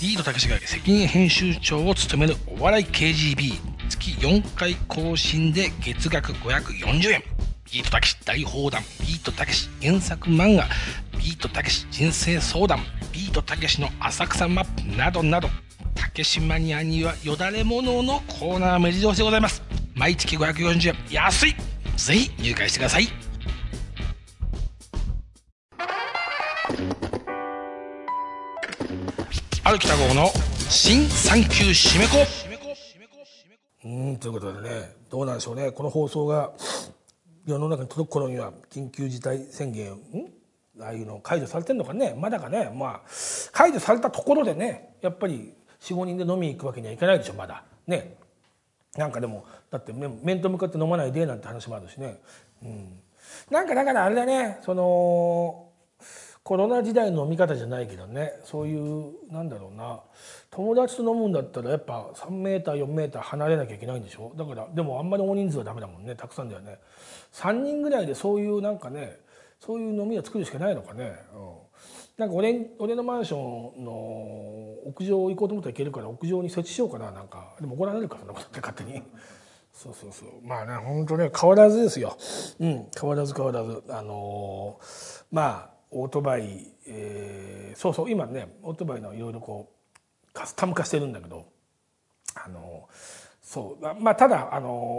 ビートたけしが責任編集長を務めるお笑い KGB、 月4回更新で月額540円。ビートたけし大放談、ビートたけし原作漫画、ビートたけし人生相談、ビートたけしの浅草マップなどなど、たけしマニアにはよだれもののコーナー目白押しでございます。毎月540円、安い。ぜひ入会してください。ある北郷の新産休締め子。ということでね、どうなんでしょうね。この放送が世の中に届く頃には緊急事態宣言ああいうの解除されてんのかね。まだかね。まあ解除されたところでね、やっぱり 4,5 人で飲みに行くわけにはいかないでしょ。まだね。なんかでもだって面と向かって飲まないでなんて話もあるしね。なんかだからあれだね、そのコロナ時代の飲み方じゃないけどね、そういうなんだろうな、友達と飲むんだったらやっぱ3メーター4メーター離れなきゃいけないんでしょ。だからでもあんまり大人数はダメだもんね。たくさんだよね。3人ぐらいでそういうなんかね、そういう飲みを作るしかないのかね。なんか俺のマンションの屋上行こうと思ったら行けるから屋上に設置しようかな。なんかでも怒られるからそんなことって勝手に。そうまあね、本当ね、変わらずですよ。変わらずまあオートバイ、そう今ねオートバイのいろいろこうカスタム化してるんだけど、そうまあただ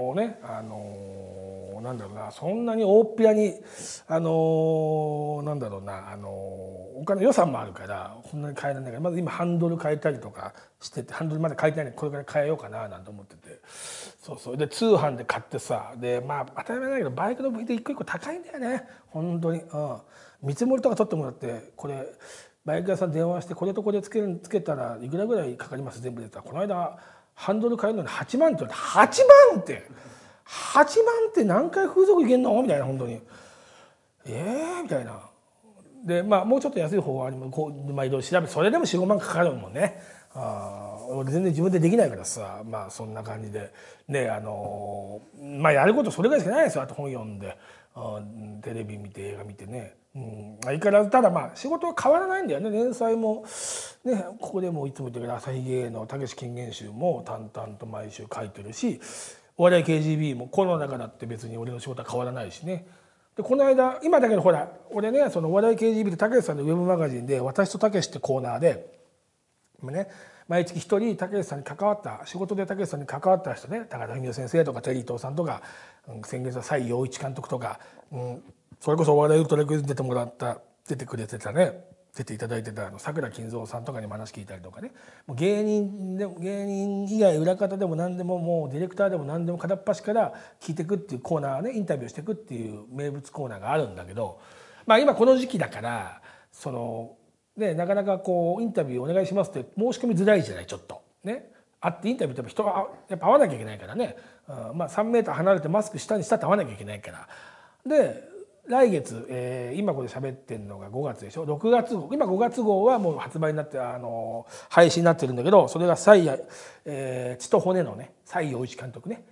なんだろうな、そんなに大っぴらになんだろうな、お金予算もあるからそんなに変えられないから、まず今ハンドル変えたりとかしてて、ハンドルまだ変えてないのでこれから変えようかななんて思ってて、そうで通販で買ってさ、でまあ当たり前だけどバイクの部品って一個一個高いんだよね本当に。見積もりとか取ってもらって、これバイク屋さん電話してこれとこれつけたらいくらぐらいかかります全部で言ったら、この間ハンドル変えるのに8万って言われて、8万って何回風俗行けんのみたいな、本当にみたいな。でまあもうちょっと安い方はこう、まあ、いろいろ調べて、それでも 4,5 万かかるもんね。俺全然自分でできないからさ、まあそんな感じでね、まあやることそれぐらいしかないですよ。あと本読んでテレビ見て映画見てね。相変わらずただまあ仕事は変わらないんだよね。連載もね、ここでもいつも言ってる朝日芸のたけし金言集も淡々と毎週書いてるし、お笑い KGB もコロナ禍だって別に俺の仕事は変わらないしね。でこの間今だけどほら俺ね、そのお笑い KGB でたけしさんのウェブマガジンで私とたけしってコーナーでね、毎月一人たけしさんに関わった仕事でたけしさんに関わった人ね、高田文夫先生とかテリー東さんとか、先月は蔡陽一監督とか、それこそお笑いウルトラクイズ出てくれてたね、出ていただいてた佐倉金蔵さんとかにも話聞いたりとかね、もう芸人以外裏方でも何でも、もうディレクターでも何でも片っ端から聞いていくっていうコーナーね、インタビューしていくっていう名物コーナーがあるんだけど、まあ今この時期だからそのね、なかなかこうインタビューお願いしますって申し込みづらいじゃない。ちょっとね、会ってインタビューって人がやっぱ会わなきゃいけないからね、まあ3メーター離れてマスク下にしたって会わなきゃいけないから。で来月、今これ喋ってるのが5月でしょ。6月号、今5月号はもう発売になって配信になってるんだけど、それが血と骨のね蔡陽一監督ね、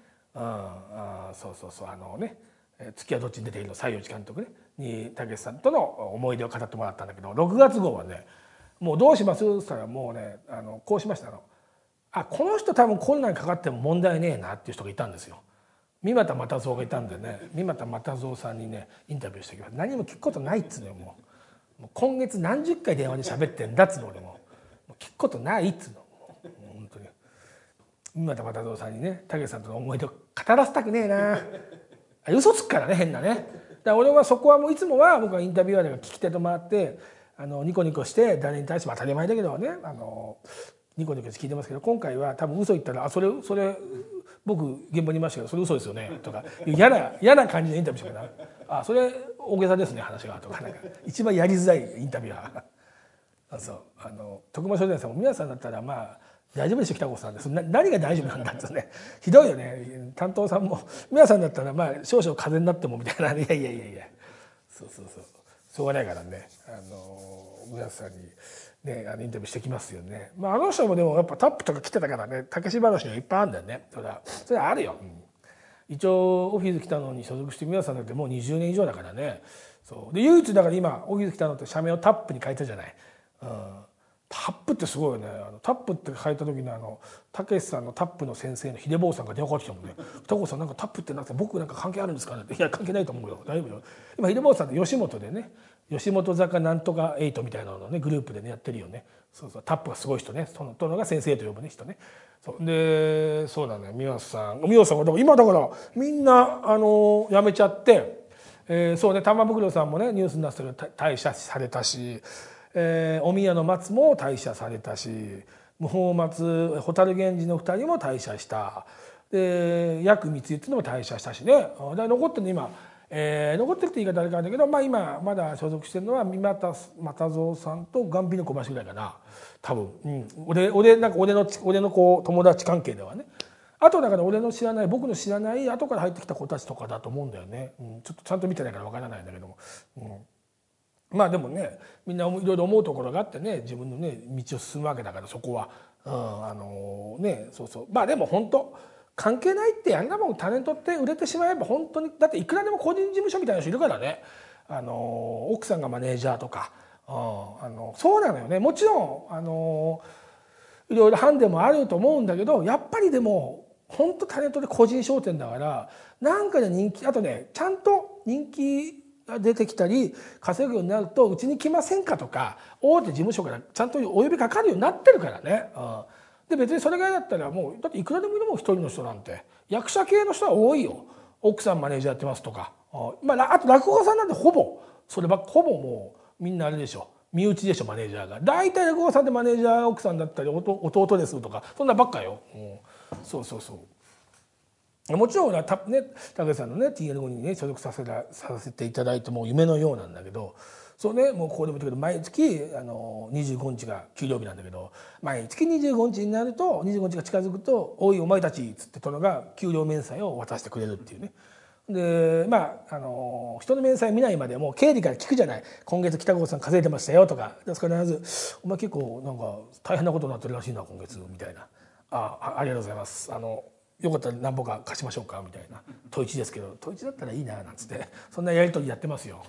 月はどっちに出ているの蔡陽一監督ねにたけしさんとの思い出を語ってもらったんだけど、6月号はね、もうどうしますって言ったらもうねこうしました。この人多分コロナにかかっても問題ねえなっていう人がいたんですよ。三股又蔵がいたんでね、三股又蔵さんにねインタビューしてきました。何も聞くことないっつうのよ。もう今月何十回電話で喋ってんだっつうの。俺もう聞くことないっつうの。本当に三股又蔵さんにねたけしさんとの思い出を語らせたくねえな。嘘つくからね、変なね。だから俺はそこはもういつもは僕はインタビュアーが聞き手と回ってニコニコして誰に対しても当たり前だけどねニコニコして聞いてますけど、今回は多分嘘言ったらそれ僕現場にいましたけどそれ嘘ですよねとか嫌な感じでインタビューしてるからそれ大げさですね話がとか、なんか一番やりづらいインタビュアー。徳間書店さんも皆さんだったらまあ大丈夫でしょ北郷さんです。何が大丈夫なんだってね、ひどいよね。担当さんも皆さんだったらまあ少々風邪になってもみたいな、いやそうしょうがないからね、皆さんにねインタビューしてきますよね。まあの人もでもやっぱタップとか来てたからね、たけし話がいっぱいあるんだよね。それはあるよ。一応オフィス来たのに所属して皆さんだってもう20年以上だからね。そうで唯一だから今オフィス来たのって社名をタップに変えたじゃない。 タップってすごいよね。タップって書いた時のたけしさんのタップの先生の秀坊さんが電話かかってきたもんね。北郷さんなんかタップってなくて僕なんか関係あるんですかねって。いや関係ないと思うよ。大丈夫よ。今秀坊さんって吉本でね、吉本坂なんとか8みたいなのをねグループでねやってるよね。そうそうタップがすごい人ね。その殿が先生と呼ぶね人ね。そうでそうなのよ。宮さんが今だからみんな辞めちゃって、そうね玉袋さんもねニュースになってたけど退社されたし。お宮の松も退社されたし無法松蛍源氏の2人も退社したで薬光っていうのも退社したしねで残ってるの今、残ってるって言い方あれなんだけど、まあ、今まだ所属してるのは三又蔵さんと雁皮の小橋ぐらいかな多分、俺のこう友達関係ではねあとだから僕の知らない後から入ってきた子たちとかだと思うんだよね、ちょっとちゃんと見てないからわからないんだけども。まあでもねみんないろいろ思うところがあってね自分のね道を進むわけだからそこは、そうそうまあでも本当関係ないってあんなもんタレントって売れてしまえば本当にだっていくらでも個人事務所みたいな人いるからね、奥さんがマネージャーとか、そうなのよねもちろんいろいろハンデもあると思うんだけどやっぱりでも本当タレントで個人商店だからなんかで人気あとねちゃんと人気が出てきたり稼ぐようになるとうちに来ませんかとか大手事務所からちゃんとお呼びかかるようになってるからね。で別にそれぐらいだったらもうだっていくらでもいるもん一人の人なんて役者系の人は多いよ奥さんマネージャーやってますとかあと落語家さんなんてほぼもうみんなあれでしょ身内でしょマネージャーが大体落語家さんってマネージャー奥さんだったり弟ですとかそんなばっかよ、そうそうそう。もちろん俺は武さんのね TL5 にね所属させていただいてもう夢のようなんだけどそうねもうここでも言ったけど毎月25日が給料日なんだけど毎月25日になると25日が近づくと「おいお前たち」っつって殿が給料明細を渡してくれるっていうね。で人の明細見ないまでもう経理から聞くじゃない「今月北郷さん稼いでましたよ」とか必ず「お前結構なんか大変なことになってるらしいな今月」みたいな「ありがとうございます」よかったら何本か貸しましょうかみたいな「統一ですけど統一だったらいいな」なんつってそんなやり取りやってますよ。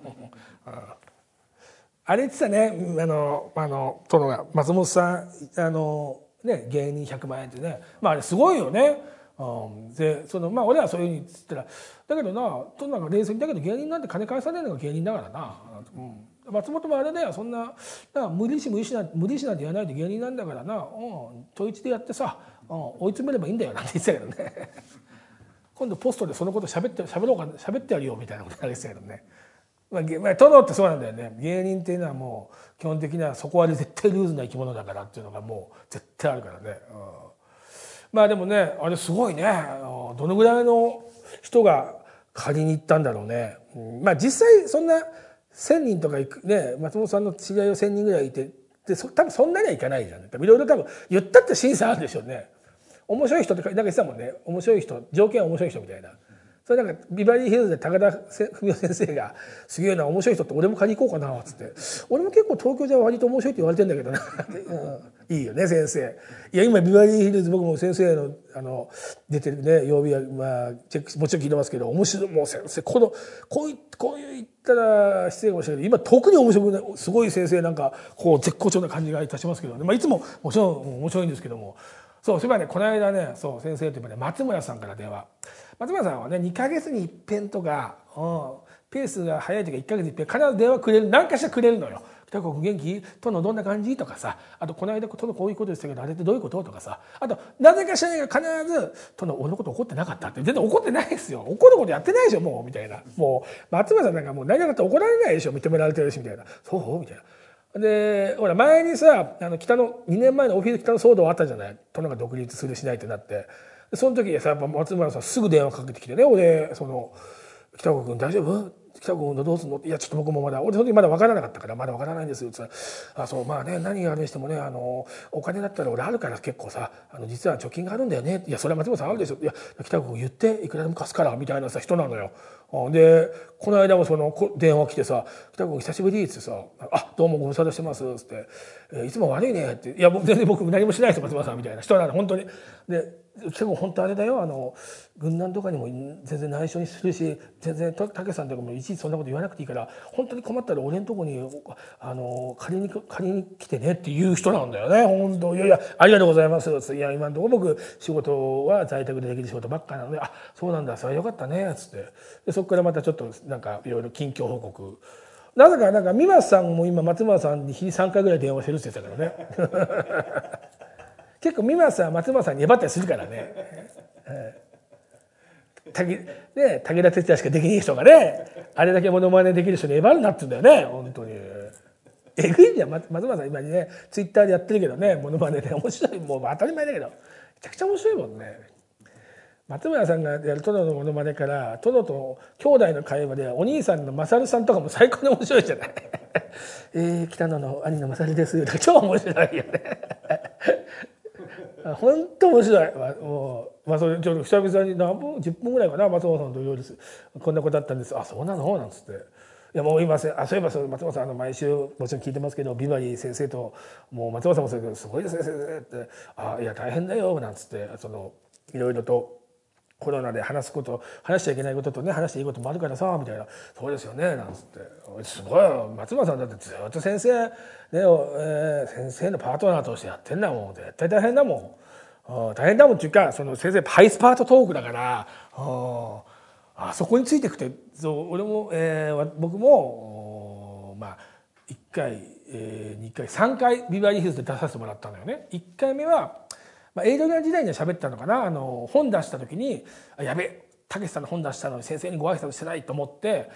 あれ言ってたね殿が松本さん芸人100万円ってねあれすごいよね。で俺はそういうふうに言ってたらだけどな殿が冷静にだけど芸人なんて金返されるのが芸人だからな。松本もあれだよそんな無理しなんて言わないで芸人なんだからな、統一でやってさ、追い詰めればいいんだよなんて言ってたけどね今度ポストでそのこと喋ってやるよみたいなこと言われてたけどね。殿ってそうなんだよね芸人っていうのはもう基本的にはそこは絶対ルーズな生き物だからっていうのがもう絶対あるからね。まあでもねあれすごいねどのぐらいの人が借りに行ったんだろうね。実際そんな1,000人とか松本さんの知り合いを1,000人ぐらいいて多分そんなにはいかないじゃん。いろいろ多分言ったって審査あるでしょうね。面白い人ってなんか言ってたもんね面白い人条件は面白い人みたいな。それなんかビバリーヒルズで高田文夫先生が「すげえな面白い人って俺も借り行こうかな」っつって「俺も結構東京じゃ割と面白いって言われてんだけどな」いいよね先生。いや今ビバリーヒルズ僕も先生の出てるね曜日はチェックもちろん聞いてますけど面白いもう先生こういう言ったら失礼かもしれないけど今特に面白くないすごい先生なんかこう絶好調な感じがいたしますけどね、いつももちろん面白いんですけどもそういえばねこの間ねそう先生といえばね松村さんから電話。松村さんはね2ヶ月に一遍とか、ペースが早い時は1ヶ月に一遍必ず電話くれる何かしらくれるのよ。北国元気殿どんな感じとかさあとこの間殿こういうことでしたけどあれってどういうこととかさあとなぜかしらないが必ず「殿俺のこと怒ってなかった」って全然怒ってないですよ怒ることやってないでしょもうみたいなもう松村さんなんかもう何やったら怒られないでしょ認められてるしみたいなそうみたいな。でほら前にさ2年前のオフィス北の騒動あったじゃない殿が独立するしないってなってその時さやっぱ松村さんすぐ電話かけてきてね俺北岡君大丈夫北岡君どうすんのいやちょっと僕も俺その時まだ分からなかったからまだ分からないんですって言ったらそうまあね何があれにしてもねお金だったら俺あるから結構さ実は貯金があるんだよねいやそれは松村さんあるでしょいや北岡君言っていくらでも貸すからみたいなさ人なのよ。 でこの間もその電話来てさ「北君久しぶり」っつってさ「あどうもご無沙汰してます」っつって「いつも悪いね」って「いや全然僕何もしないです松村さん」みたいな人なの本当に。で北君本当あれだよ軍団とかにも全然内緒にするし全然武さんとかもいちいちそんなこと言わなくていいから本当に困ったら俺のとこに借りに来てねっていう人なんだよね本当。いやいやありがとうございますっつって「いや今のところ僕仕事は在宅でできる仕事ばっかなのであそうなんだそれはよかったね」っつってでそこからまたちょっとなんかいろいろ近況報告なぜかなんか三松さんも今松村さんに日に3回ぐらい電話してるって言ってたからね結構三松さんは松村さんに粘ったりするからね武田鉄矢しかできない人がねあれだけモノマネできる人に粘るなって言うんだよね本当に。えぐいじゃん松村さん今にねツイッターでやってるけどねモノマネで面白いもう当たり前だけどめちゃくちゃ面白いもんね。松村さんがやる殿のモノマネから殿と兄弟の会話でお兄さんの勝さんとかも最高に面白いじゃない北野の兄の勝です超面白いよね本当面白い。もうそれちょっと久々に10分ぐらいかな松本さんといろいろこんなことあったんです「あそうなの?」なんつって「いやもう今そういえば松本さん毎週もちろん聞いてますけどビバリー先生ともう松本さんもそうだけどすごいですね先生」って「あいや大変だよ」なんつっていろいろと。コロナで話しちゃいけないこととね話していいこともあるからさみたいな「そうですよね」なんつって「すごいよ松村さんだってずっと先生先生のパートナーとしてやってんだもん絶対大変だもん大変だもんっていうかその先生ハイスパートトークだからあそこについてくて俺も僕もまあ1回2回3回ビバリーヒルズで出させてもらったのよね。1回目はエイドリアン時代には喋ったのかな本出した時に「やべたけしさんの本出したのに先生にご挨拶してない」と思って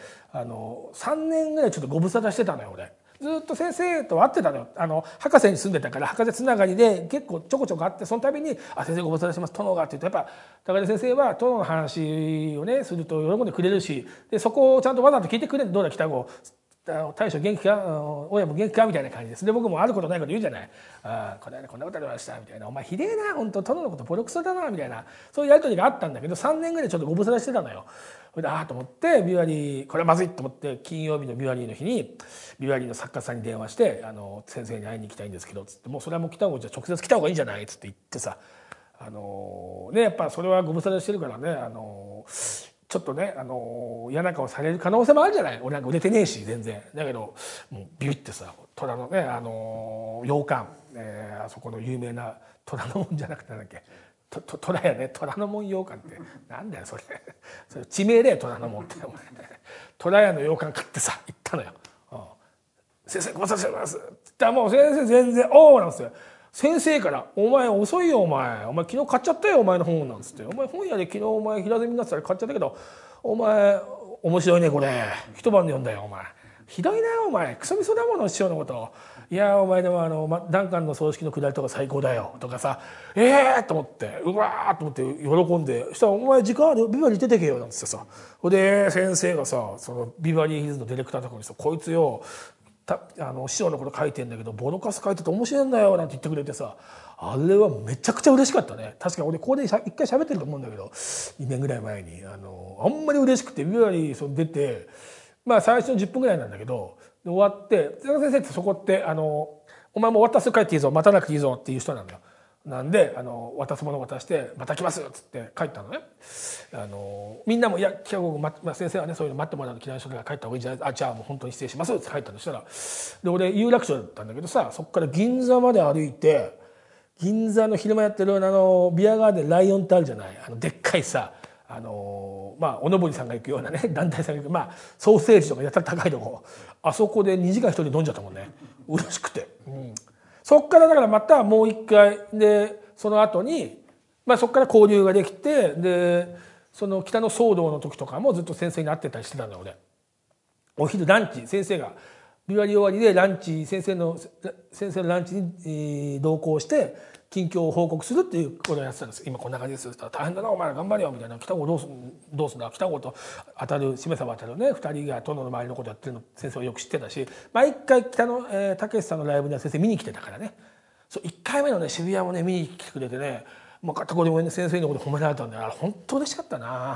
3年ぐらいちょっとご無沙汰してたのよ俺。ずっと先生と会ってたのよ博士に住んでたから博士つながりで結構ちょこちょこあってその度に「先生ご無沙汰してます殿が」って言うとやっぱ高田先生は殿の話をねすると喜んでくれるしでそこをちゃんとわざと聞いてくれる「どうだ北郷大将元気か親も元気か?」みたいな感じです。で僕もあることないこと言うじゃない「この間こんなことありました」みたいな「お前ひでえな本当殿のことボロクソだな」みたいなそういうやり取りがあったんだけど3年ぐらいちょっとご無沙汰してたのよ。それでと思ってビワリーこれはまずいと思って金曜日のビワリーの日にビワリーの作家さんに電話して「先生に会いに行きたいんですけど」つって「もうそれはもう来た方がじゃ直接来た方がいいんじゃない」っつって言ってさやっぱそれはご無沙汰してるからねちょっとね嫌な顔される可能性もあるじゃない。俺なんか売れてねえし全然だけどもうビュッてさ虎のね洋館あそこの有名な虎ノ門じゃなくてなんだっけ虎屋ね虎ノ門洋館ってなんだよそれ地名で虎ノ門って虎屋の洋館買ってさ行ったのよ。先生ご無沙汰してますって言ったらもう先生全然「おお」なんですよ。先生から「お前遅いよお前昨日買っちゃったよお前の本」なんつって「お前本屋で昨日お前平積みになってたら買っちゃったけどお前面白いねこれ一晩で読んだよお前ひどいなお前クソみそだもの師匠のこといやお前でもダンカンの葬式のくだりとか最高だよ」とかさと思ってうわーと思って喜んでそしたら「お前時間あるビバリー出てけよ」なんつってさで先生がさそのビバリーヒルズのディレクターのとこにさ「こいつよ師匠のこと書いてんだけどボロカス書いてて面白いんだよ」なんて言ってくれてさあれはめちゃくちゃ嬉しかったね。確かに俺ここで一回喋ってると思うんだけど2年ぐらい前にあんまり嬉しくてビバリー出て最初の10分ぐらいなんだけど終わって先生ってそこってお前もう終わったらすぐ帰っていいぞ待たなくていいぞっていう人なんだよ。なんで渡すもの渡して「また来ます」っつって帰ったのね。みんなも「いや北郷君、先生はねそういうの待ってもらうの嫌いな人だから帰った方がいいんじゃないじゃあもう本当に失礼します」って帰ったのしたらで俺有楽町だったんだけどさそこから銀座まで歩いて銀座の昼間やってるビアガーデンライオンってあるじゃないでっかいさおのぼりさんが行くようなね団体さんが行くソーセージとかやったら高いとこあそこで2時間一人で飲んじゃったもんね嬉しくて。そっからだからまたもう一回でその後にそっから交流ができてでその北の騒動の時とかもずっと先生に会ってたりしてたのよ俺。お昼ランチ先生がビバリー終わりでランチ先生のランチに同行して近況を報告するっていうことをやってたんです。今こんな感じですよ。大変だなお前ら頑張れよみたいな北郷どうすんだ北郷と当たるしめさば当たるね2人が殿の周りのことやってるの先生はよく知ってたし毎回北のたけしさんのライブには先生見に来てたからね。そう1回目のね渋谷もね見に来てくれてねもう片言もね先生のこと褒められたんで本当嬉しかったな。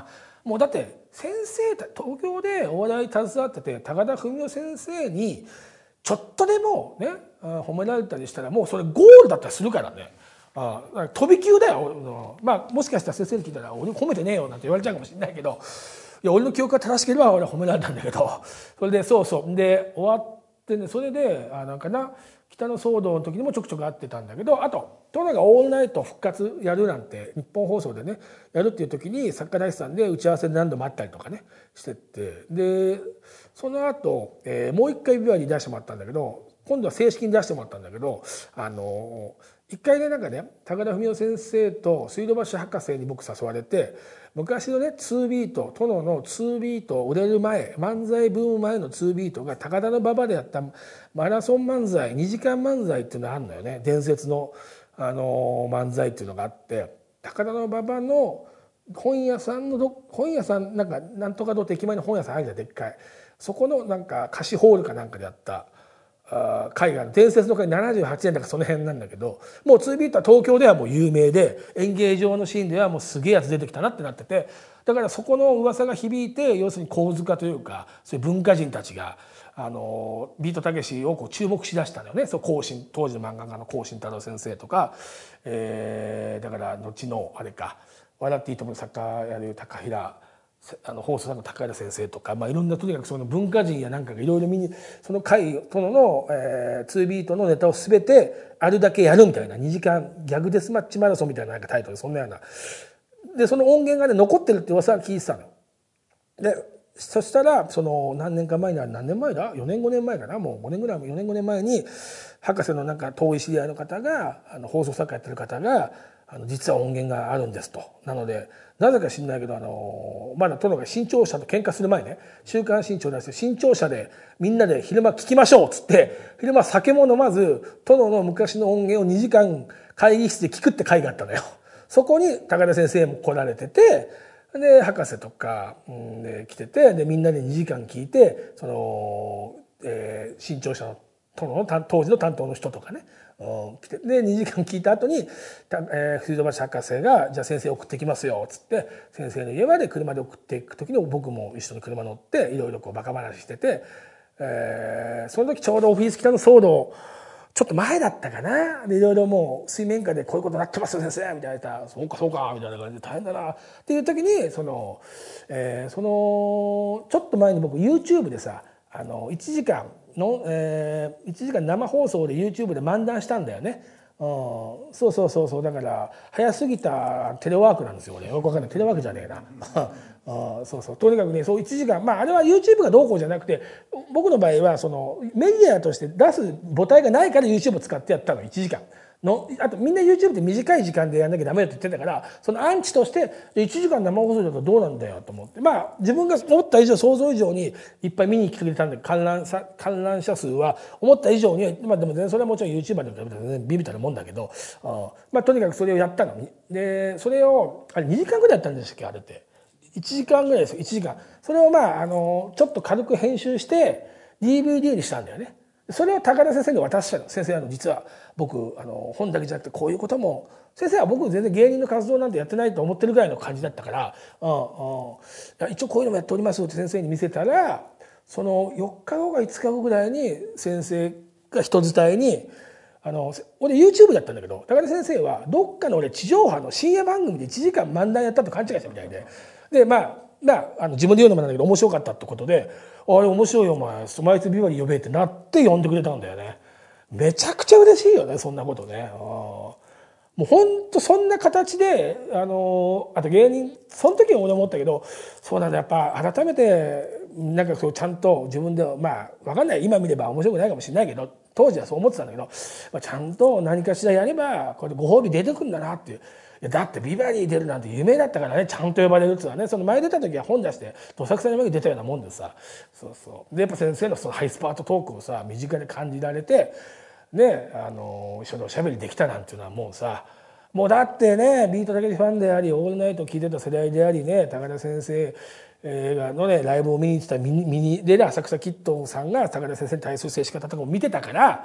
もうだって先生東京でお笑い携わってて高田文夫先生にちょっとでもね褒められたりしたらもうそれゴールだったりするからね。飛び級だよ。まあもしかしたら先生に聞いたら俺褒めてねえよなんて言われちゃうかもしれないけど、いや俺の記憶が正しければ俺は褒められたんだけど、それでそうで終わってね、それでなんかな北の騒動の時にもちょくちょく会ってたんだけど、あとトナがオールナイト復活やるなんて日本放送でねやるっていう時に作家大師さんで打ち合わせで何度も会ったりとかねしてって、でその後、もう一回ビバリー出してもらったんだけど、今度は正式に出してもらったんだけど、一回ねなんかね高田文夫先生と水道橋博士に僕誘われて、昔のね2ビート殿の2ビート売れる前漫才ブーム前の2ビートが高田馬場でやったマラソン漫才2時間漫才っていうのがあるのよね。伝説の、漫才っていうのがあって、高田馬場の本屋さんなんとか堂って駅前の本屋さんあるじゃんでっかい、そこのなんか貸しホールかなんかでやった海外の伝説の会78年だからその辺なんだけど、もう2ビートは東京ではもう有名で演芸場のシーンではもうすげえやつ出てきたなってなってて、だからそこの噂が響いて、要するに神塚というかそういう文化人たちがビートたけしをこう注目しだしたのよね。そう当時の漫画家の幸新太郎先生とか、だから後のあれか「笑っていいとも」の作家やる高平放送さんの高平先生とか、いろんなとにかくその文化人やなんかがいろいろ見にその会殿の2ビートのネタを全てあるだけやるみたいな2時間ギャグデスマッチマラソンみたいななんかタイトル、そんなようなでその音源がね残ってるって噂は聞いてたの。でそしたらその何年か前に何年前だ4年5年前かな、もう5年ぐらい4年5年前に博士のなんか遠い知り合いの方が放送作家やってる方が実は音源があるんですと。なのでなぜか知んないけどまだ殿が新潮社と喧嘩する前ね、週刊新潮出して新潮社でみんなで昼間聞きましょうっつって昼間酒も飲まず殿の昔の音源を2時間会議室で聞くって会があったのよ。そこに高田先生も来られてて、で博士とか、で来てて、でみんなで2時間聞いてその、新潮社の殿の当時の担当の人とかね来て、で2時間聞いた後に水道橋博士が「じゃあ先生送ってきますよ」っつって先生の家まで車で送っていく時に僕も一緒に車乗っていろいろこうバカ話してて、その時ちょうどオフィス北の騒動ちょっと前だったかな。でいろいろもう水面下でこういうことになってますよ先生みたいな「そうかそうか」みたいな感じで大変だなっていう時にそのちょっと前に僕 YouTube でさ1時間の、1時間生放送で YouTube で漫談したんだよね。そうだから早すぎたテレワークなんですよね。よくわかんないテレワークじゃねえなとにかくねそう1時間あれは YouTube がどうこうじゃなくて、僕の場合はそのメディアとして出す母体がないから YouTube を使ってやったの1時間の。あとみんな YouTube って短い時間でやんなきゃダメだって言ってたから、そのアンチとして1時間生放送だとどうなんだよと思って、自分が思った以上想像以上にいっぱい見に来てくれたんで観覧者数は思った以上にでも全然それはもちろん YouTuber でも全然ビビったるもんだけど、とにかくそれをやったのにでそれをあれ2時間ぐらいやったんでしたっけあれって。1時間ぐらいですよ1時間。それをちょっと軽く編集して DVD にしたんだよね。それを高田先生に渡したの。先生実は僕本だけじゃなくてこういうことも、先生は僕全然芸人の活動なんてやってないと思ってるぐらいの感じだったから一応こういうのもやっておりますって先生に見せたら、その4日後か5日後ぐらいに先生が人伝いに俺 YouTube だったんだけど高田先生はどっかの俺地上波の深夜番組で1時間漫談やったと勘違いしたみたいで、自分で言うのもなんだけど面白かったってことで「あれ面白いよお前スマイツビバリー呼べ」ってなって呼んでくれたんだよね。めちゃくちゃ嬉しいよねそんなことね。もうほんとそんな形であと芸人その時は俺思ったけど、そうなんだやっぱ改めてなんかそうちゃんと自分で分かんない今見れば面白くないかもしれないけど当時はそう思ってたんだけど、ちゃんと何かしらやればこれでご褒美出てくるんだなっていう。だってビバリー出るなんて夢だったからね、ちゃんと呼ばれるっていうのはね。その前出た時は本出してどさくさに出たようなもんでさ、でやっぱ先生のそのハイスパートトークをさ身近で感じられてね、一緒におしゃべりできたなんていうのはもうさ、もうだってねビートたけしファンでありオールナイト聴いてた世代でありね、高田先生のねライブを見に行ってたミニで浅草キッドさんが高田先生に対する接し方とかを見てたから、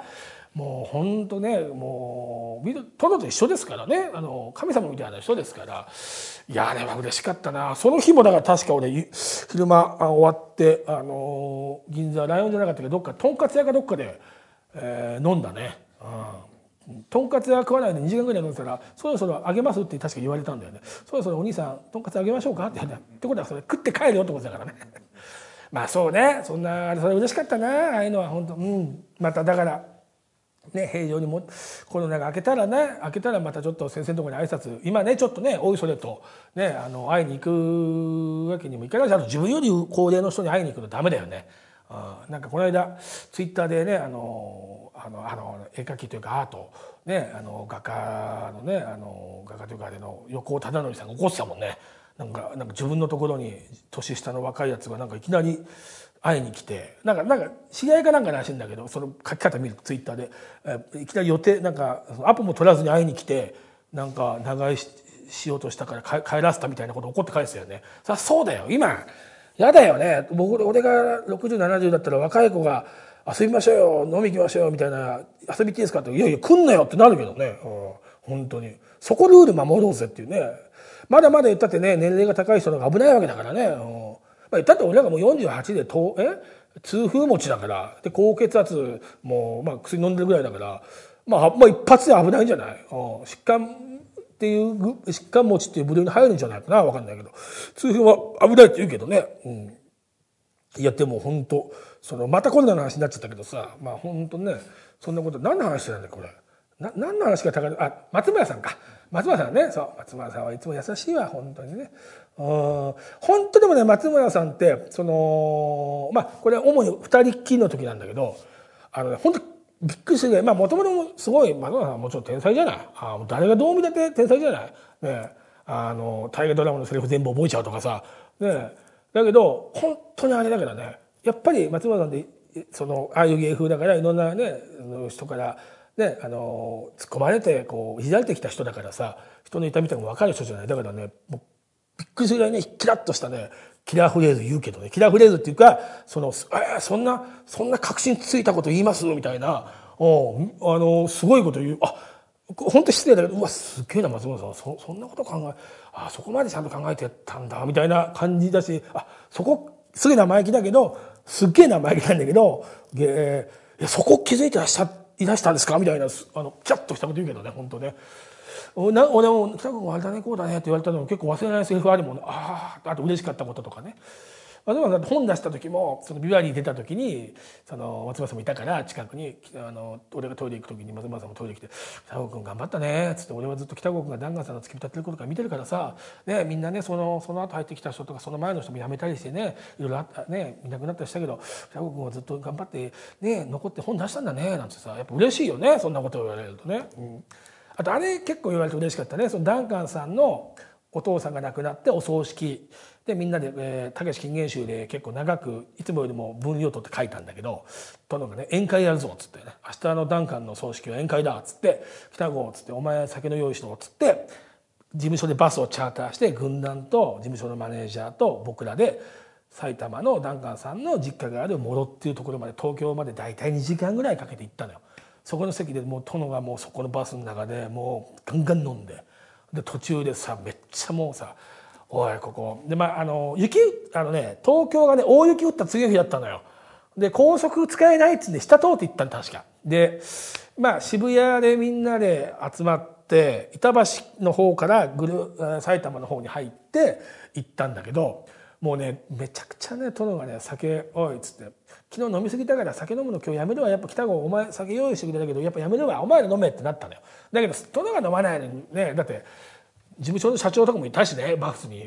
もう本当ね、もう殿と一緒ですからね、神様みたいな人ですから。いやあれは嬉しかったな。その日もだから確か俺昼間終わって銀座ライオンじゃなかったけどどっかとんかつ屋かどっかで、飲んだね。とんかつ屋食わないで2時間ぐらい飲んでたらそろそろあげますって確か言われたんだよね。そろそろお兄さんとんかつあげましょうかって言って、ってことはそれ食って帰るよってことだからね。まあそうね、そんなそれ嬉しかったな、ああいうのは本当。まただからね、平常にもコロナが明けたらまたちょっと先生のところに挨拶、今ねちょっとねおいそれとね会いに行くわけにもいかないし、あと自分より高齢の人に会いに行くのダメだよね。なんかこの間ツイッターでね絵描きというかアートね画家のね画家というかあれの横尾忠則さんが怒ってたもんね。なんか自分のところに年下の若いやつがなんかいきなり会いに来て、なんか知り合いかなんからしいんだけど、その書き方見るとツイッターでいきなり予定なんかアポも取らずに会いに来てなんか長居しようとしたから帰らせたみたいなこと怒って返すよね。そうだよ今やだよね。俺が6070だったら若い子が遊びましょうよ飲み行きましょうみたいな、遊びっていいですかって、いやいや来んなよってなるけどね。本当にそこルール守ろうぜっていうね。まだまだ言ったってね年齢が高い人の方が危ないわけだからね。言ったって俺らがもう48で痛風持ちだから、で高血圧も薬飲んでるぐらいだから、一発で危ないんじゃない。疾患っていう疾患持ちっていう部類に入るんじゃないかな、分かんないけど、痛風は危ないって言うけどね。いやでも本当またコロナの話になっちゃったけどさ、本当ねそんなこと何の話なんだよこれ。何の話が高い。松村さんか。松村さんね。そう松村さんはいつも優しいわ本当にね。本当でもね松村さんってこれは主に2人っきりの時なんだけど本当びっくりするぐらいもともとすごい松村さんはもちろん天才じゃない。誰がどう見たって天才じゃない。ね大河ドラマのセリフ全部覚えちゃうとかさ。ねだけど本当にあれだからねやっぱり松村さんってああいう芸風だからいろんなね人からね突っ込まれていじられてきた人だからさ、人の痛みとかも分かる人じゃない。だからねもうびっくりするぐらいねキラッとしたねキラーフレーズ言うけどね、キラーフレーズっていうかそんな確信ついたこと言いますみたいなすごいこと言う。本当失礼だけどすっげえな松本さんそんなこと考そこまでちゃんと考えてたんだみたいな感じだし、そこすげえ生意気だけどすっげえ生意気なんだけど、そこ気づいてらっしゃいらしたんですかみたいなキラッとしたこと言うけどね本当ね。俺も北君あれだねこうだねって言われたのも結構忘れないセリフあるもんね。あと嬉しかったこととかね。でも本出した時もビバリー出た時に松村さんもいたから近くに俺がトイレ行く時に松村さんもトイレ来て「北郷君頑張ったね」っつって、俺はずっと北郷君が弾丸さんの付き人やってることから見てるからさ、みんなねその後入ってきた人とかその前の人も辞めたりしてねいろいろいなくなったりしたけど北郷君はずっと頑張ってね残って本出したんだねなんてさ、やっぱ嬉しいよねそんなことを言われるとね。あとあれ結構言われて嬉しかったね。ダンカンさんのお父さんが亡くなってお葬式でみんなでたけし金言集で結構長くいつもよりも分量取って書いたんだけど、殿がね宴会やるぞっつってね、明日ダンカンの葬式は宴会だっつって北郷っつってお前酒の用意しろっつって事務所でバスをチャーターして軍団と事務所のマネージャーと僕らで埼玉のダンカンさんの実家がある茂呂っていうところまで東京まで大体2時間ぐらいかけて行ったのよ。そこの席でもう殿がもうそこのバスの中でもうガンガン飲んで途中でさめっちゃもうさ「おいここ」で東京がね大雪降った次の日だったのよ。で高速使えないっつって下通って行ったの確かで、渋谷でみんなで集まって板橋の方から埼玉の方に入って行ったんだけど、もうねめちゃくちゃね殿がね酒「おい」っつって「昨日飲み過ぎたから酒飲むの今日やめるわ、やっぱ北郷お前酒用意してくれたけどやっぱやめるわ、お前ら飲め」ってなったのよ。だけど殿が飲まないのにね、だって事務所の社長とかもいたしねバスに。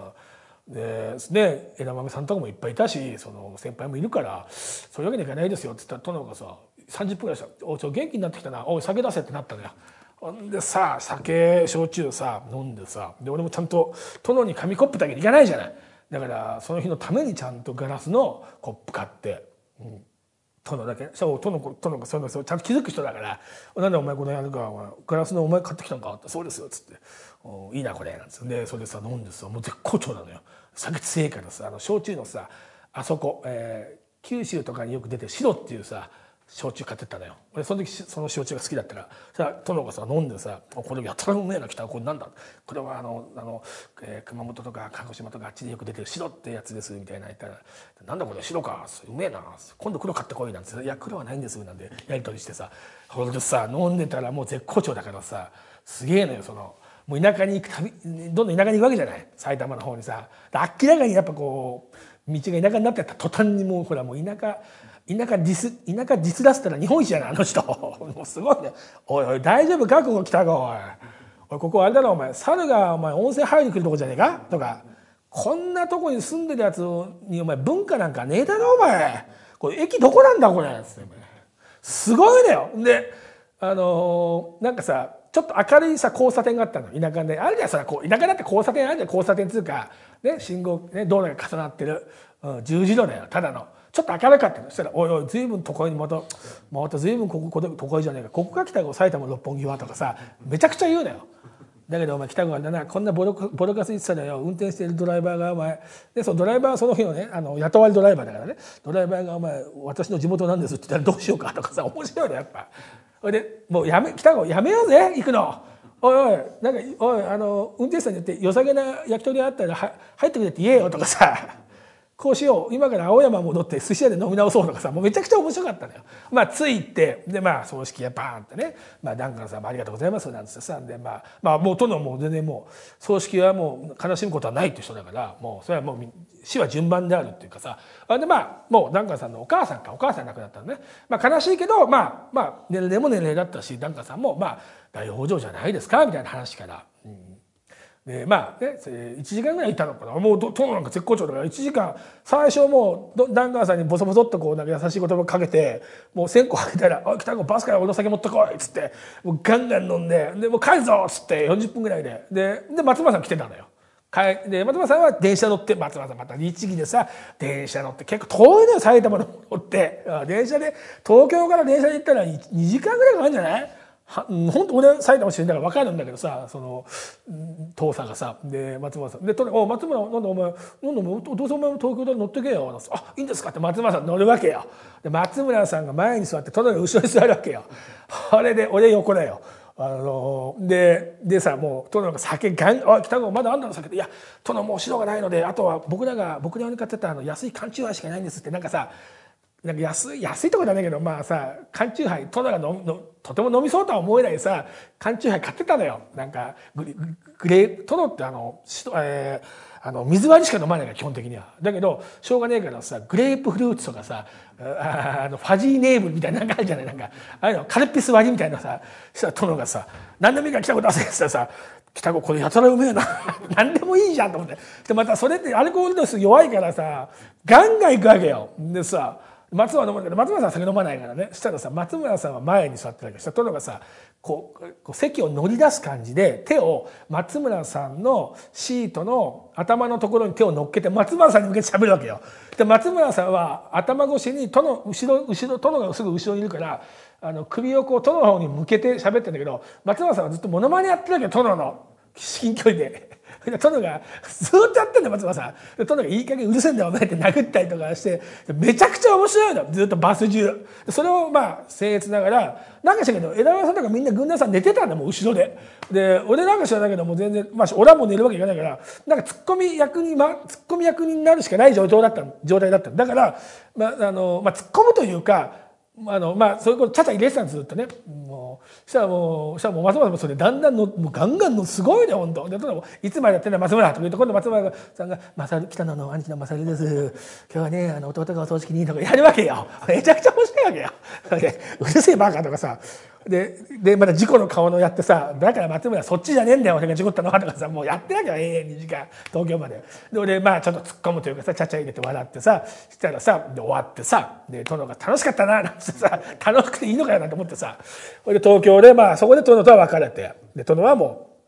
で枝豆さんとかもいっぱいいたし先輩もいるからそういうわけにいかないですよっつったら殿がさ30分ぐらいしたら「おい元気になってきたな、おい酒出せ」ってなったのよ。ほんでさ焼酎さ飲んでさ、で俺もちゃんと殿に紙コップだけにいかないじゃない。だからその日のためにちゃんとガラスのコップ買って、殿だけ殿がそういうのちゃんと気づく人だから「なんでお前このやるかガラスのお前買ってきたんか?」って「そうですよ」っつって「いいなこれ」なんつってでそれでさ飲んでさもう絶好調なのよ。酒強いからさ焼酎のさあそこ、九州とかによく出てる白っていうさ焼酎買ってったのよ。俺その時その焼酎が好きだったからさ、殿がさ飲んでさ「これやたらうめえな、来たこれなんだ、これは熊本とか鹿児島とかあっちでよく出てる白ってやつです」みたいな言ったら「なんだこれ白か、うめえな、今度黒買ってこい」なんて「いや黒はないんです」なんてやり取りしてさ、ほんとさ飲んでたらもう絶好調だからさ、すげえのよ。もう田舎に行くたびどんどん田舎に行くわけじゃない、埼玉の方にさ。明らかにやっぱこう道が田舎になってった途端にもうほらもう田舎ディスらせたら日本一じゃないあの人もうすごいね。おいおい大丈夫かここ来たか、おいここあれだろお前、猿がお前温泉入りに来るとこじゃねえかとか、こんなとこに住んでるやつにお前文化なんかねえだろお前、これ駅どこなんだこれすごいねよ。でなんかさちょっと明るいさ交差点があったの、田舎であるじゃん。それ田舎だって交差点あるじゃん。交差点っつうかね、信号ね、道路が重なってる、十字路だよただの。ちょっと明るかったの。そしたら「おいおい随分都会にまた随分ここで都会じゃねえか、ここが北郷埼玉六本木は」とかさめちゃくちゃ言うのよ。だけどお前北郷あれだな、こんなボロカス言ってたのよ、運転してるドライバーがお前で、そのドライバーはその日のね雇われドライバーだからね、ドライバーが「お前私の地元なんです」って言ったら「どうしようか」とかさ面白いのやっぱ。それでもう北郷やめようぜ行くの。おいおいなんかおい運転手さんに言って良さげな焼き鳥あったら入ってくれって言えよとかさ、こうしよう今から青山戻って寿司屋で飲み直そうとかさ、もうめちゃくちゃ面白かったのよ。まあついてで葬式がバーンってね「ダンカンさんもありがとうございます」なんつってさ、でもう殿も全然もう葬式はもう悲しむことはないって人だから、もうそれはもう死は順番であるっていうかさ、でもうダンカンさんのお母さん亡くなったのね。悲しいけど年齢も年齢だったし、ダンカンさんも大往生じゃないですかみたいな話から。で1時間ぐらいいたのかな。もう殿なんか絶好調だから1時間最初もうダンカンさんにボソボソっとこうなんか優しい言葉かけて、もう線香あげたら「おい北郷バスから俺の酒持ってこい」っつってもうガンガン飲んで「もう帰るぞ」っつって40分ぐらいで松村さん来てたのよ。で松村さんは電車乗って、松村さんまた律儀でさ電車乗って結構遠いのよ埼玉の方って電車で東京から電車で行ったら2時間ぐらいかかるんじゃない。本当俺埼玉出身だから分かるんだけどさ、その父さんがさで松村さんで「お松村なんでお前お父さんお前も東京で乗ってけよ」あいいんですか」って松村さん乗るわけよ。で松村さんが前に座って殿が後ろに座るわけよ。あれで俺横だよ。でさもう殿が酒ガン「北郷まだあんだの酒」で「いや殿もう白がないのであとは僕らが買ってた安い缶チューハイしかないんです」ってなんかさなんか安いとこじゃないけどさ缶チューハイ殿がとても飲みそうとは思えないさ缶チューハイ買ってたのよ。なんか殿って水割りしか飲まないから基本的には。だけどしょうがねえからさグレープフルーツとかさファジーネーブルみたいなのがあるじゃない。なんかああいうのカルピス割りみたいなさ、そしたら殿がさ「何でもいいから来たこと出せ」って言ったらさ「北郷これやたらうめえな何でもいいじゃん」と思って。でまたそれってアルコール度数弱いからさガンガンいくわけよ。でさ松村飲むんだけど松村さん酒飲まないからね。そしたらさ松村さんは前に座ってたけど殿がさこう席を乗り出す感じで手を松村さんのシートの頭のところに手を乗っけて松村さんに向けて喋るわけよ。で松村さんは頭越しに殿がすぐ後ろにいるから首をこう殿の方に向けて喋ってんだけど、松村さんはずっとモノマネやってるわけよ殿の至近距離で。殿がずっとやってんだよ松村さん。殿がいい加減うるせえんだよお前って殴ったりとかしてめちゃくちゃ面白いのずっとバス中。それを僭越ながらなんかしたけど枝川さんとかみんな軍団さん寝てたんだもう後ろで。で俺なんか知らないけどもう全然俺はもう寝るわけいかないからなんかツッコミ役になるしかない状態だった。だから突っ込むというかそういうことちゃちゃ入れてたんですずっとね。したらもう松村さんもそれだんだんもうガンガンすごいね本当。でいつまでやってんだ松村とか言うと今度松村さんが「北野の兄貴の勝です今日はね弟がお葬式に」とかやるわけよ。めちゃくちゃ面白いわけよ。うるせえバカとかさでまた事故の顔のやってさ「だから松村そっちじゃねえんだよ俺が事故ったのは」とかさもうやってなきゃ永遠2時間東京まで。で俺ちょっと突っ込むというかさちゃちゃ入れて笑ってさしたらさで終わってさで殿が楽しかったななんてさ楽しくていいのかよなんて思ってさで東京でそこで殿とは別れてで殿はも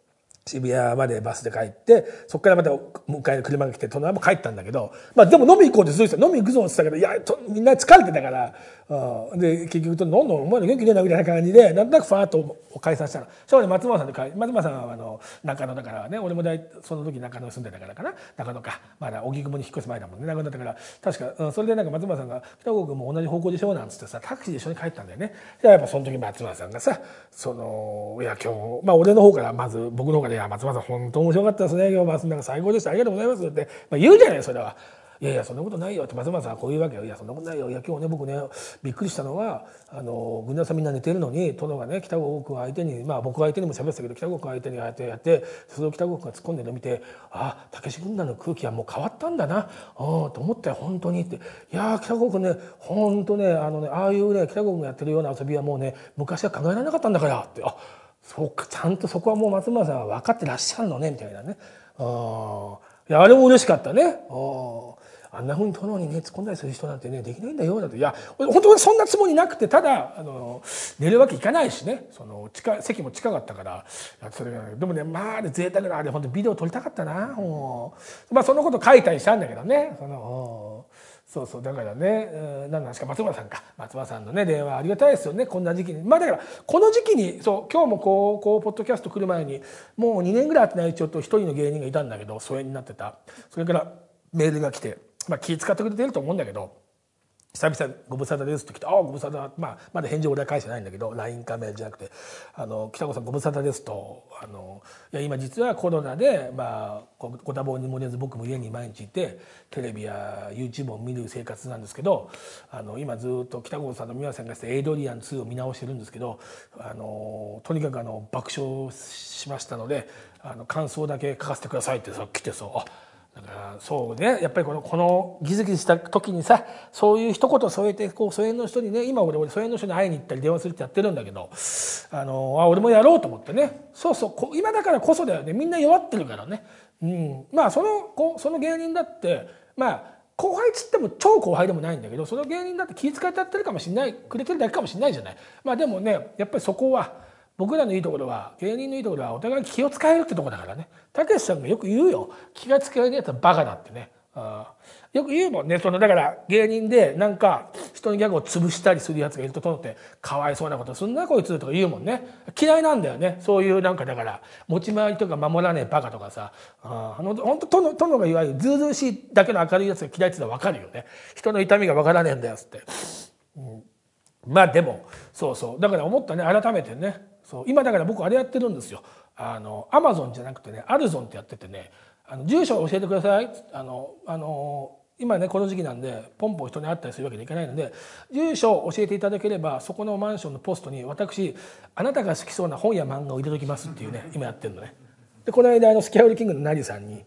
渋谷までバスで帰ってそこからまた迎えの車が来て隣も帰ったんだけど、でも飲み行こうってずっと飲み行くぞって言ってたけど、いやみんな疲れてたから、で結局どんどんお前ら元気ねえなみたいな感じでなんとなくファーッと解散したの。それで松村さんで松村さんは中野だからね、俺もその時中野に住んでたからかな、中野かまだ荻窪に引っ越す前だもんね、中野だったから確か、それでなんか松村さんが「北郷君も同じ方向でしょ」なんつってさタクシーで一緒に帰ったんだよね。でやっぱその時松村さんがさいや今日俺の方からまず僕の方から「いや松村さん本当面白かったですね今日なんか最高でしたありがとうございます」って、言うじゃないそれは。いやいやそんなことないよって松村さんはこういうわけよ。いやそんなことないよ。いや今日ね僕ねびっくりしたのは軍団さんみんな寝てるのに殿がね北郷君相手に僕相手にも喋ってたけど北郷君相手にやってそれを北郷君が突っ込んでるのを見て武志軍団の空気はもう変わったんだなと思ったよ本当にって。いや北郷君ね本当ねああいうね北郷君がやってるような遊びはもうね昔は考えられなかったんだからって。そうかちゃんとそこはもう松村さんは分かってらっしゃるのねみたいなね。いやあれも嬉しかったね。あんなふうに殿にね突っ込んだりする人なんてねできないんだよだって。いや本当にそんなつもりなくてただ寝るわけいかないしね席も近かったからやってたけど、でもね贅沢な本当にビデオ撮りたかったな。そのこと書いたりしたんだけどね。そうだからね、何なんですか松村さんのね電話ありがたいですよねこんな時期に。だからこの時期に今日もこうポッドキャスト来る前にもう2年ぐらい会ってないちょっと一人の芸人がいたんだけど疎遠になってた。それからメールが来て気遣ってくれてると思うんだけど久々にご無沙汰ですって来てご無沙汰まだ返事俺は返してないんだけど LINE かメールじゃなくて北郷さんご無沙汰ですといや今実はコロナでご多忙に漏れず僕も家に毎日いてテレビや YouTube を見る生活なんですけど今ずっと北郷さんの美輪さんがしてエイドリアン2を見直してるんですけどとにかく爆笑しましたので感想だけ書かせてくださいってさ来てさだからそうねやっぱりこのギスギスした時にさそういう一言添えて疎遠の人にね今俺疎遠の人に会いに行ったり電話するってやってるんだけど俺もやろうと思ってね。そう今だからこそだよね。みんな弱ってるからね。その芸人だって後輩っつっても超後輩でもないんだけどその芸人だって気遣ってやってるかもしれないくれてるだけかもしれないじゃない。でもねやっぱりそこは僕らのいいところは芸人のいいところはお互いに気を使えるってところだからね。たけしさんがよく言うよ気が使えるやつはバカだってね。よく言うもんね。だから芸人でなんか人のギャグを潰したりするやつがいると殿ってかわいそうなことすんなこいつとか言うもんね。嫌いなんだよねそういうだから持ち回りとか守らねえバカとかさ本当殿がいわゆるずうずうしいだけの明るいやつが嫌いってのは分かるよね。人の痛みが分からねえんだよっつって。でもだから思ったね改めてね。今だから僕あれやってるんですよ。アマゾンじゃなくてねアルゾンってやっててね住所を教えてください。今ねこの時期なんでポンポン人に会ったりするわけにいかないので住所を教えていただければそこのマンションのポストに私あなたが好きそうな本や漫画を入れときますっていうね今やってるのね。でこの間スキャウルキングのナリさんに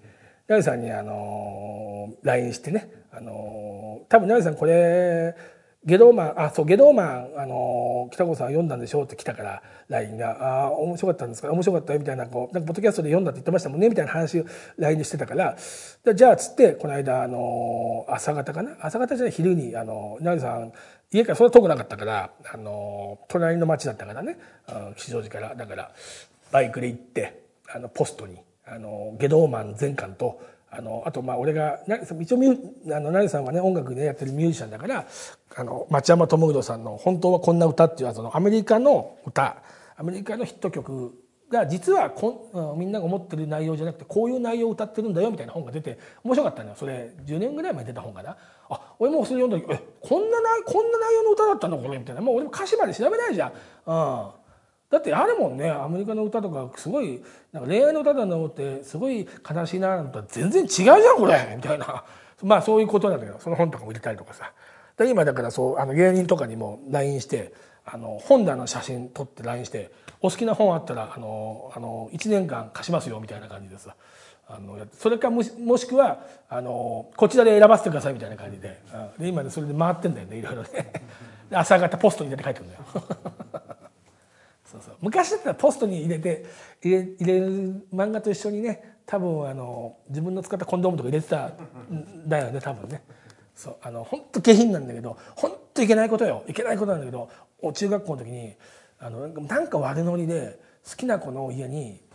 LINE してね多分ナリさんこれゲドーマン北郷さん読んだんでしょうって来たから LINE が面白かったんですか面白かったよみたいななんかポッドキャストで読んだって言ってましたもんねみたいな話を LINE でしてたからじゃあつってこの間朝方じゃない昼に稲荷さん家からそんな遠くなかったから隣の町だったからね吉祥寺からだからバイクで行ってポストにゲドーマン全巻とあと俺が一応成さんはね音楽でやってるミュージシャンだから町山智博さんの「本当はこんな歌」っていうアメリカの歌アメリカのヒット曲が実はみんなが思ってる内容じゃなくてこういう内容を歌ってるんだよみたいな本が出て面白かったのよ。それ10年ぐらい前に出た本かな。俺もそれ読んだ時こんな内容の歌だったのこれみたいな。もう俺も歌詞まで調べないじゃん。だってあるもんねアメリカの歌とかすごいなんか恋愛の歌だと思ってすごい悲しいななんて全然違うじゃんこれみたいなそういうことなんだけどその本とかも入れたりとかさ今だから芸人とかにも LINE して本棚の写真撮って LINE してお好きな本あったら1年間貸しますよみたいな感じでさそれかもしくはこちらで選ばせてくださいみたいな感じで今ねそれで回ってんだよねいろいろね朝方ポストに入れて帰ってくるんだよ昔だったらポストに入れる漫画と一緒にね多分自分の使ったコンドームとか入れてたんだよね多分ね。本当下品なんだけど本当いけないことなんだけど中学校の時になんか悪ノリで好きな子の家に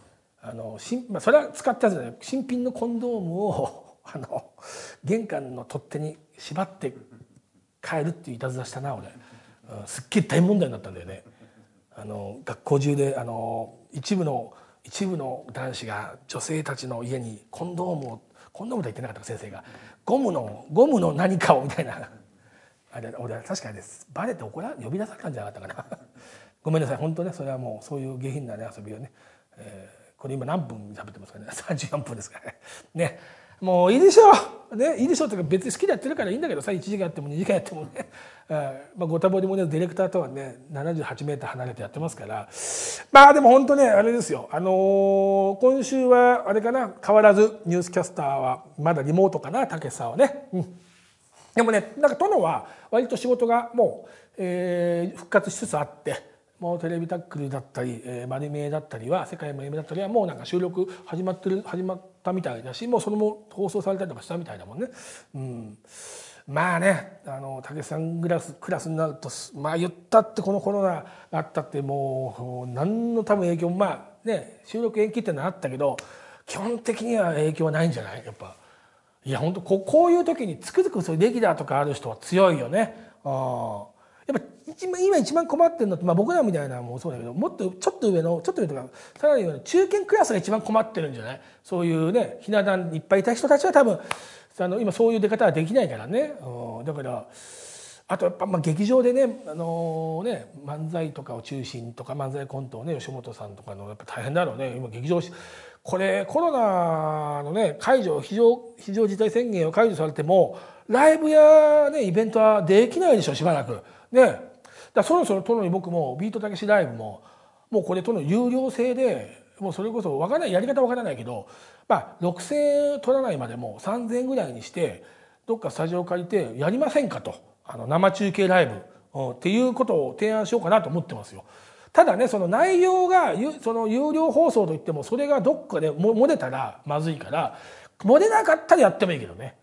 それは使ったやつじゃない、新品のコンドームを玄関の取っ手に縛って帰るっていういたずらしたな俺、すっげえ大問題になったんだよね。学校中で一部の男子が女性たちの家にコンドームとは言ってなかったか先生が、ゴムの何かをみたいな、あれ俺は確かにバレて呼び出されたんじゃなかったかなごめんなさい本当ね、それはもうそういう下品な、ね、遊びをね、これ今何分喋ってますかね34分ですからね。もういいでしょう、ね、いいでしょうというか別に好きでやってるからいいんだけどさ、1時間やっても2時間やってもね、ご多忙でもねディレクターとはね78メーター離れてやってますから、まあでも本当ねあれですよ、今週はあれかな、変わらずニュースキャスターはまだリモートかな、武さんはね、でもねなんか殿は割と仕事がもう、復活しつつあって、もうテレビタックルだったり、マリメだったりは世界マリメだったりはもうなんか収録始まったみたいだし、もうそれも放送されたりとかしたみたいだもんね。まあね武さんクラスになるとまあ言ったってこのコロナがあったってもう何の多分影響もまあね収録延期ってのはあったけど基本的には影響はないんじゃない、やっぱ。いや本当こういう時につくづくそういうレギュラーとかある人は強いよね。やっぱ今一番困ってるのって、僕らみたいなのもそうだけど、もっとちょっと上とかさらに上の中堅クラスが一番困ってるんじゃない。そういうねひな壇いっぱいいた人たちは多分今そういう出方はできないからね。だからあとやっぱ劇場でね漫才とかを中心とか漫才コントをね吉本さんとかのやっぱ大変だろうね。今劇場これコロナのね非常事態宣言を解除されてもライブやねイベントはできないでしょしばらくね。そろそろ殿に僕もビートたけしライブもうこれ殿有料制でもうそれこそ分からないやり方分からないけど、6,000円取らないまでも3,000円ぐらいにしてどっかスタジオ借りてやりませんかと、生中継ライブ、っていうことを提案しようかなと思ってますよ。ただねその内容がその有料放送といってもそれがどっかで漏れたらまずいから、漏れなかったらやってもいいけどね。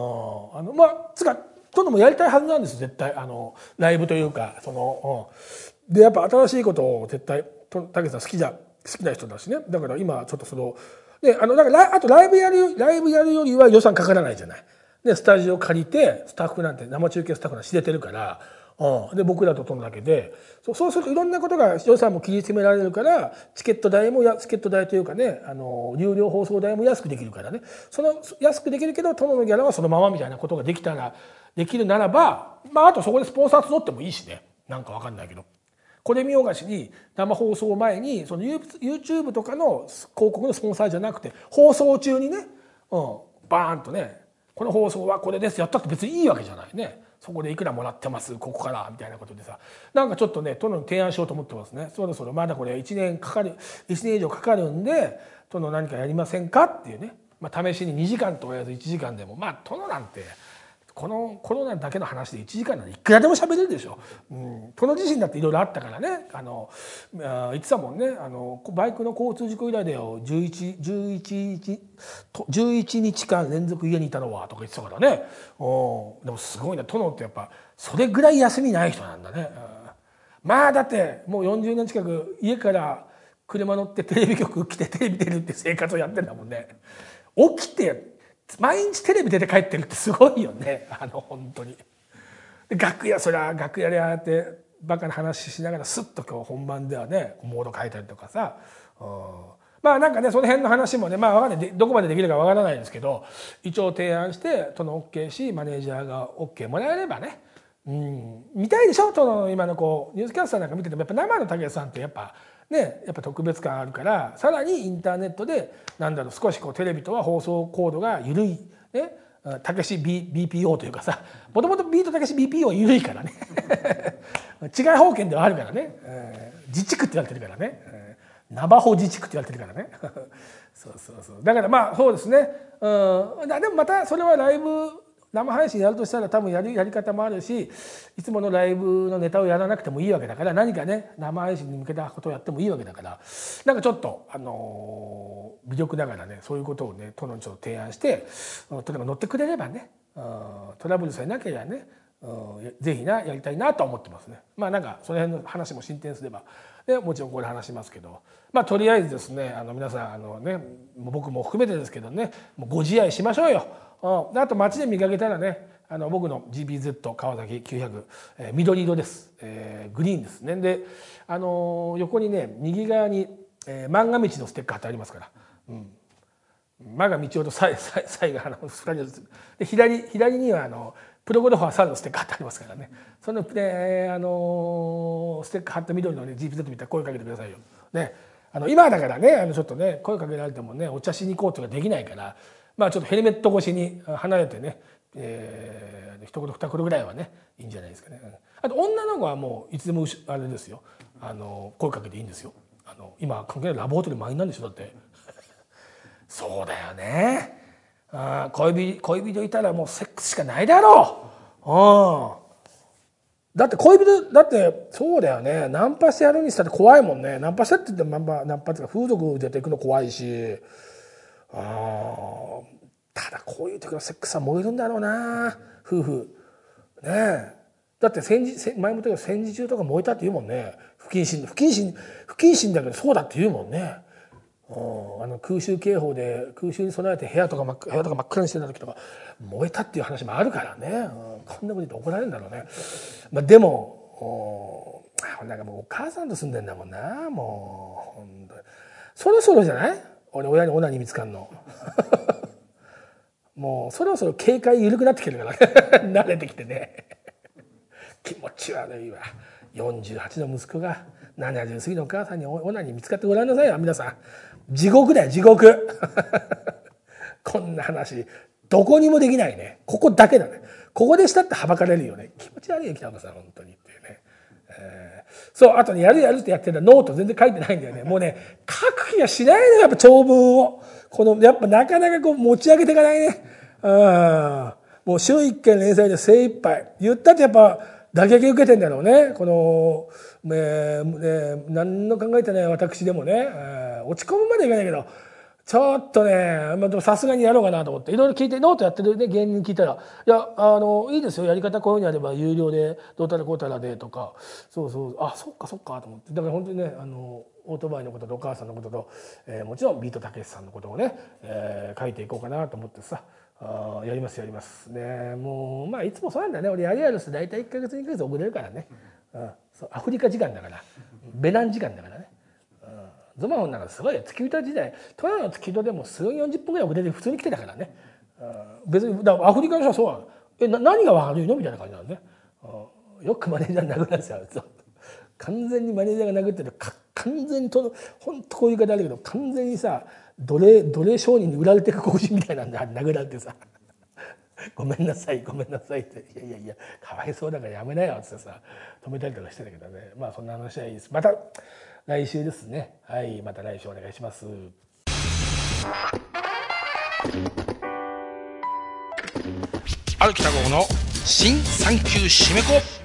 殿もやりたいはずなんです絶対ライブというかでやっぱ新しいことを絶対武さん好きな人だしね。だから今ちょっとだからあとライブやるよりは予算かからないじゃない。でスタジオ借りてスタッフなんて生中継スタッフなんて知れてるから、で僕らと殿だけでそうするといろんなことが予算も切り詰められるからチケット代というかね有料放送代も安くできるからね。安くできるけど殿のギャラはそのままみたいなことができるならば、あとそこでスポンサー募ってもいいしね。なんか分かんないけどこれ見よがしに生放送前にYouTube とかの広告のスポンサーじゃなくて放送中にね、バーンとねこの放送はこれですやったって別にいいわけじゃないね。そこでいくらもらってますここからみたいなことでさ、なんかちょっとね殿に提案しようと思ってますね。そろそろまだこれ1年以上かかるんで殿何かやりませんかっていうね、試しに2時間とりあえず1時間でも殿なんてこのコロナだけの話で1時間なんていくらでも喋れるでしょ。殿自身だっていろいろあったからね言ってたもんねバイクの交通事故以来だよ11日間連続家にいたのはとか言ってたからね。でもすごいな殿ってやっぱそれぐらい休みない人なんだね。だってもう40年近く家から車乗ってテレビ局来てテレビ出るって生活をやってんだもんね。起きて毎日テレビ出て帰ってるってすごいよね本当に。で楽屋でああやってバカな話しながらスッと今日本番ではねモード変えたりとかさ、なんかねその辺の話もね分かんないどこまでできるか分からないですけど一応提案して殿 OK しマネージャーが OK もらえればね、見たいでしょ今のニュースキャスターなんか見ててもやっぱ生の武さんってやっぱ特別感あるからさらにインターネットで少しテレビとは放送コードが緩いねたけし BPO というかさもともとビートたけし BPO は緩いからね違い保険ではあるからね、自治区って言われてるからね、ナバホ自治区って言われてるからねそうだからそうですね、でもまたそれはライブ生配信やるとしたら多分やり方もあるしいつものライブのネタをやらなくてもいいわけだから何かね生配信に向けたことをやってもいいわけだからなんかちょっと微力ながらねそういうことをね殿にちょっと提案して殿が乗ってくれればねトラブルさえなければねぜひやりたいなと思ってますね。なんかその辺の話も進展すればでもちろんここで話しますけど、とりあえずですね皆さん僕も含めてですけどねもうご自愛しましょうよ。あと街で見かけたらね僕の GBZ 川崎900、緑色です、グリーンですね。で横にね右側に、漫画道のステッカー貼ってありますから、漫画道夫とサイが2人です。で左にはプロゴルファー猿のステッカー貼ってありますからね。その、ステッカー貼った緑のね GBZ 見たら声かけてくださいよ。ね今だからねちょっとね声かけられてもねお茶しに行こうとかできないから、ちょっとヘルメット越しに離れてね、一言二言ぐらいはねいいんじゃないですかね。あと女の子はもういつでもあれですよ声かけていいんですよ。今関係ないラボホテル満員なんでしょだってそうだよね。恋人いたらもうセックスしかないだろう。だって恋人だってそうだよね。ナンパしてやるにしたって怖いもんね。ナンパしたって言ってもナンパっていうか風俗出ていくの怖いし、ただこういう時のセックスは燃えるんだろうな夫婦ねえ。だって前も言ったけど戦時中とか燃えたって言うもんね。不謹慎だけどそうだって言うもんね。空襲警報で空襲に備えて部屋とか真っ暗にしてた時とか燃えたっていう話もあるからね。こんなこと言って怒られるんだろうね。でもなんかもうお母さんと住んでんだもんな。もう本当にそろそろじゃない俺親にオナニー見つかんのもうそろそろ警戒緩くなってきてるから慣れてきてね気持ち悪いわ。48の息子が70過ぎのお母さんにオナニー見つかってごらんなさいよ皆さん。地獄だよ地獄こんな話どこにもできないね。ここだけだね。ここでしたってはばかれるよね。気持ち悪いよ北岡さん本当にっていうね。そうあとねやるってやってるノート全然書いてないんだよね。もうね書く気がしないのよやっぱ長文をやっぱなかなかこう持ち上げていかないね。もう週1回連載で精一杯言ったってやっぱ打撃受けてんだろうね。何の考えてない私でもね、落ち込むまでいかないけどちょっとねさすがにやろうかなと思っていろいろ聞いてノートやってる、ね、芸人に聞いたら「いやいいですよやり方こういうふうにやれば有料でどうたらこうたらで」とかそっかと思ってだから本当にねオートバイのこととお母さんのことと、もちろんビートたけしさんのことをね、書いていこうかなと思ってさやりますね。もういつもそうなんだね。俺やると大体1ヶ月2ヶ月遅れるからね。そうアフリカ時間だからベナン時間だからね。ゾマホンなんかすごいよ。付き人時代トラの付き人でも数40分ぐらい遅れて普通に来てたからね。別にだからアフリカの人はそうなの。何が悪いのみたいな感じなんでね。よくマネージャー殴られてたよ。完全にマネージャーが殴ってる完全に本当こういう言い方あるけど完全にさ奴隷商人に売られていく黒人みたいなんで殴られてさごめんなさいっていやかわいそうだからやめなよってさ止めたりとかしてたけどね。そんな話はいいです。また来週ですね。はいまた来週お願いします。 歩きた号の新産休締め子